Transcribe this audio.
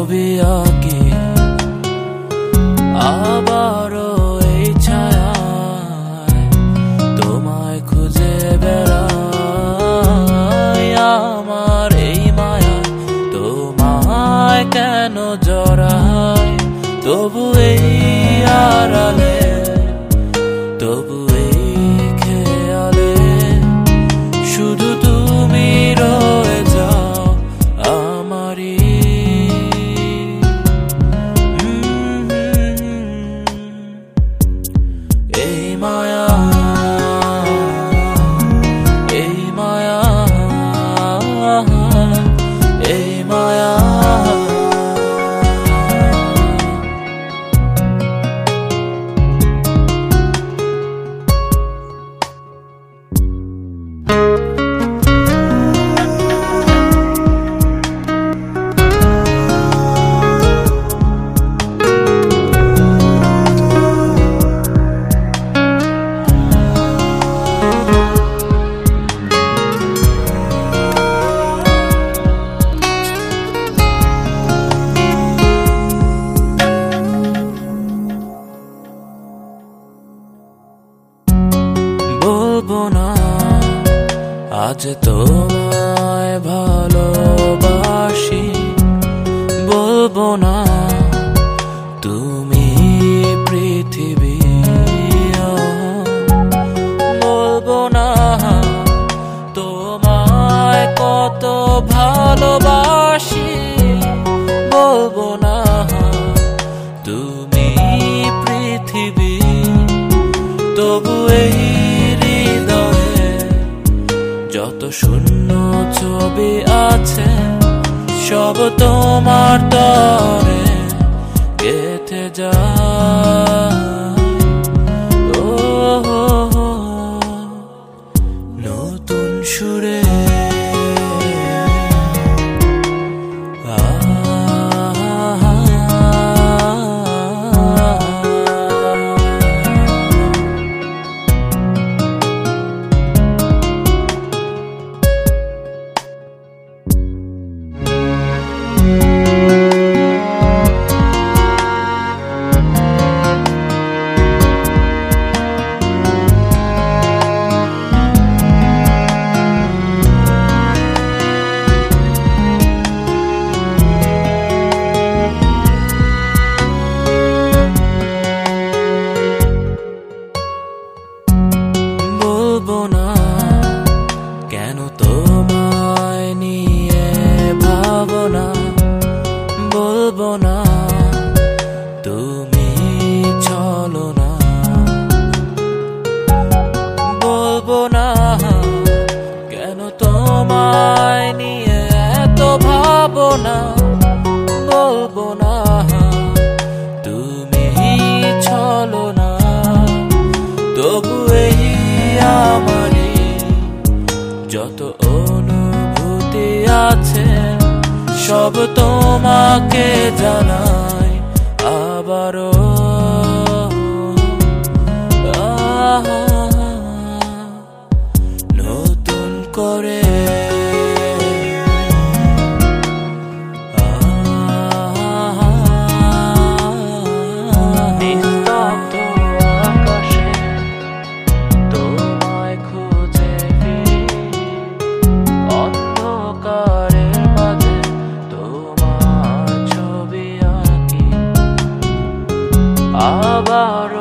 ছবি আঁকি আবারও এই ছায়ায় তোমায় খুঁজে বেড়াই। আমার এই মায়া তোমায় কেন জড়ায়, তবু এই আড়ালে, তবু এই খেয়ালে শুধু তুমি রয়ে যাও আমারই। এই মায়া, এই মায়া, এই মায়া। বলবো না আজ তোমায় ভালোবাসি, বলবো না তুমি পৃথিবী, বলবো না তোমায় কত ভালোবাসি, বলবো না তুমি পৃথিবী। তবু এই হৃদয়ে যত শূন্য ছবি আছে সব তোমার তরে গেঁথে যায়। ও নতুন সুরে বলবো না কেন তোমায় নিয়ে ভাবনা, বলবো না তুমি চলো না, বলবো না কেন তোমায় নিয়ে এত ভাবনা, বলবো না তুমি চলো না। তবু এই আমারই যত অনুভূতি আছে সব তোমাকে জানাই আবারও। নতুন করে নিস্তব্ধ আকাশে তোমায় খুঁজে ফিরি, অন্ধকারের মাঝে তোমার ছবি আঁকি আবার